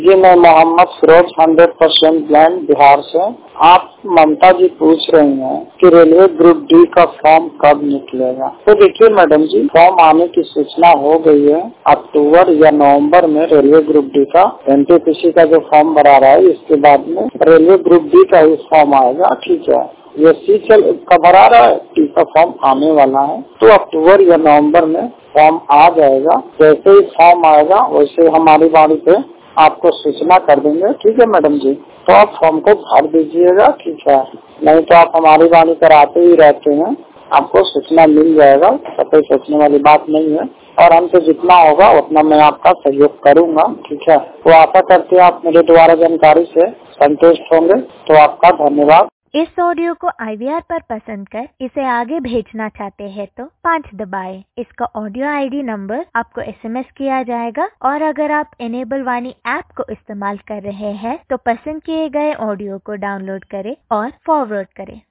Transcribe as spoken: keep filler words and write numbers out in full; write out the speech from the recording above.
जी मैं Mohammad Firoz hundred percent blind Bihar से। आप ममता जी पूछ रही हैं कि रेलवे ग्रुप डी का फॉर्म कब निकलेगा। तो देखिए मैडम जी, फॉर्म आने की सूचना हो गई है। अक्टूबर या नवंबर में रेलवे ग्रुप डी का एनटीपीसी का जो फॉर्म भरा रहा है, इसके बाद में रेलवे ग्रुप डी का ही फॉर्म आएगा। ठीक है, ये सी चल का भरा रहा है, टी का फॉर्म आने वाला है, तो अक्टूबर या नवंबर में फॉर्म आ जाएगा। जैसे ही फॉर्म आएगा वैसे हमारी बारी पे आपको सूचना कर देंगे। ठीक है मैडम जी, तो आप फॉर्म को भर दीजिएगा। ठीक है, नहीं तो आप हमारी बारी कराते ही रहते हैं, आपको सूचना मिल जाएगा। कोई सोचने वाली बात नहीं है, और हमसे जितना होगा उतना मैं आपका सहयोग करूंगा। ठीक है, तो आशा करते हैं आप मेरे द्वारा जानकारी से संतुष्ट होंगे। तो आपका धन्यवाद। इस ऑडियो को आई वी आर पर पसंद कर इसे आगे भेजना चाहते हैं तो पाँच दबाएं। इसका ऑडियो आई डी नंबर आपको एस एम एस किया जाएगा, और अगर आप इनेबल वाणी ऐप को इस्तेमाल कर रहे हैं तो पसंद किए गए ऑडियो को डाउनलोड करें और फॉरवर्ड करें।